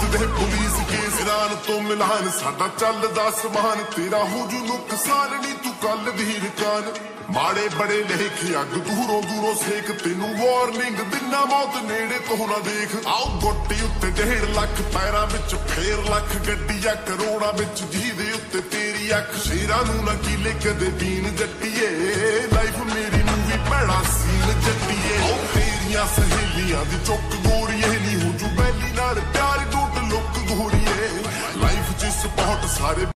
दे police case Iran तो मिलान साडा चलदा समान तेरा हो जू नुकसान नी तू कल वीर कान माड़े बड़े लेख अग दूरों दूरों सेक तेनू वार्निंग दिना मौत नेड़े तो ना देख आओ गोटी उत्ते 1.5 लाख पैरां विच फेर लख गड्डियां करोड़ां विच जीदे उत्ते तेरी अख शेरां नू ना कीले कदे बीन जट्टीए लाइफ मेरी मूवी भैड़ा सीन जट्टीए तेरियां सहेलियां दी चुक गोरीए नी हो जू बैली नाल प्यार डूट लुक गोरीए लाइफ च स्पॉट सारे